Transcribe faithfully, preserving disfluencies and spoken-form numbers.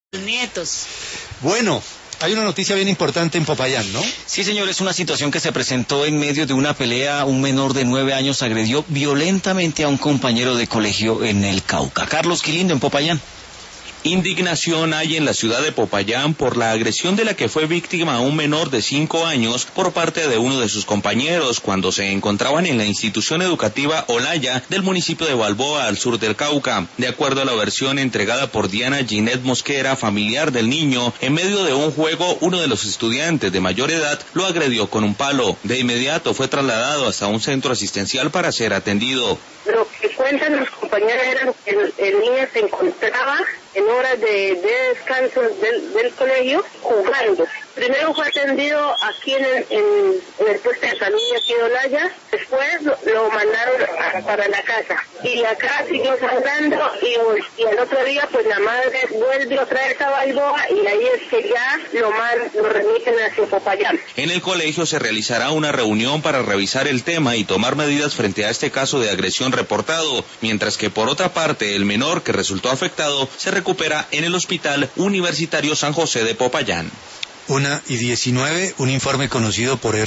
Nietos. Bueno, hay una noticia bien importante en Popayán, ¿no? Sí, señor, es una situación que se presentó en medio de una pelea. Un menor de nueve años agredió violentamente a un compañero de colegio en el Cauca. Carlos Quilindo, en Popayán. Indignación hay en la ciudad de Popayán por la agresión de la que fue víctima un menor de cinco años por parte de uno de sus compañeros cuando se encontraban en la institución educativa Olaya del municipio de Balboa, al sur del Cauca. De acuerdo a la versión entregada por Diana Ginette Mosquera, familiar del niño, en medio de un juego, uno de los estudiantes de mayor edad lo agredió con un palo. De inmediato fue trasladado hasta un centro asistencial para ser atendido. Lo que cuentan los compañeros era que el, el niño se encontraba en horas de, de descanso del, del colegio jugando. Primero fue atendido aquí en el, en, en el puesto de salud de aquí de Olaya, después lo, lo mandaron a, para la casa. Y acá siguió sangrando y, y el otro día pues la madre vuelve otra vez a Balboa y ahí es que ya lo, man, lo remiten hacia Popayán. En el colegio se realizará una reunión para revisar el tema y tomar medidas frente a este caso de agresión reportado, mientras que por otra parte el menor que resultó afectado se recupera en el Hospital Universitario San José de Popayán. Una y diecinueve, un informe conocido por